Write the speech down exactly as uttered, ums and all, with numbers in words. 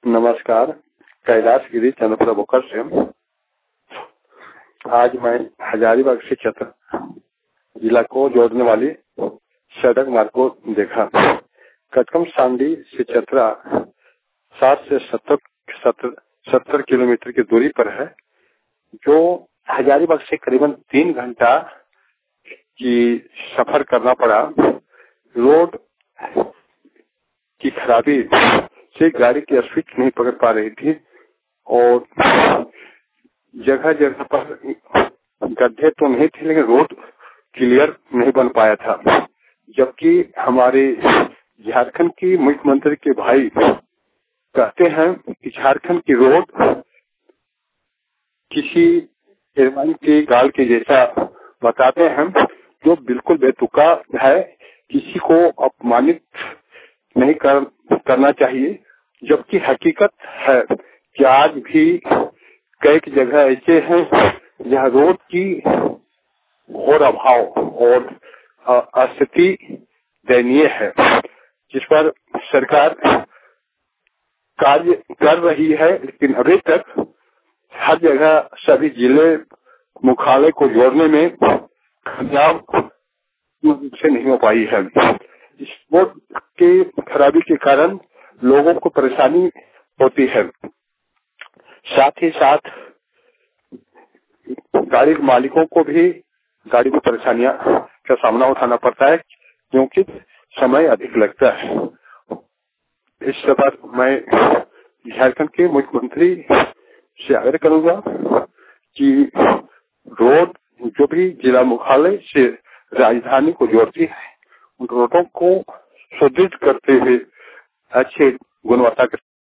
नमस्कार, कैलाशगिरी चंद्रपुरा बोकर से। आज मैं हजारीबाग से चतरा जिला को जोड़ने वाली सड़क मार्ग को देखा। कटकम सांडी से चतरा साठ से सत्तर सत्तर सत्तर किलोमीटर की दूरी पर है, जो हजारीबाग से करीबन तीन घंटा की सफर करना पड़ा। रोड की खराबी से गाड़ी की स्पीड नहीं पकड़ पा रही थी और जगह जगह पर गड्ढे तो नहीं थे, लेकिन रोड क्लियर नहीं बन पाया था। जबकि हमारे झारखंड की मुख्यमंत्री के भाई कहते हैं कि झारखंड की रोड किसी एयरलाइन के गाल के जैसा बताते हैं, जो बिल्कुल बेतुका है। किसी को अपमानित नहीं कर, करना चाहिए, जबकि हकीकत है कि आज भी कई जगह ऐसे हैं जहां रोड की घोर अभाव और स्थिति दयनीय है, जिस पर सरकार कार्य कर रही है, लेकिन अभी तक हर जगह सभी जिले मुख्यालय को जोड़ने में कामयाब से नहीं हो पाई है। इस रोड की खराबी के कारण लोगों को परेशानी होती है। साथ ही साथ गाड़ी मालिकों को भी गाड़ी की परेशानियां का सामना उठाना पड़ता है, क्योंकि समय अधिक लगता है। इस पर मैं झारखंड के मुख्यमंत्री से आग्रह करूंगा कि रोड जो भी जिला मुख्यालय से राजधानी को जोड़ती है, उन रोडों को सुदृढ़ करते हुए अच्छे गुणवत्ता के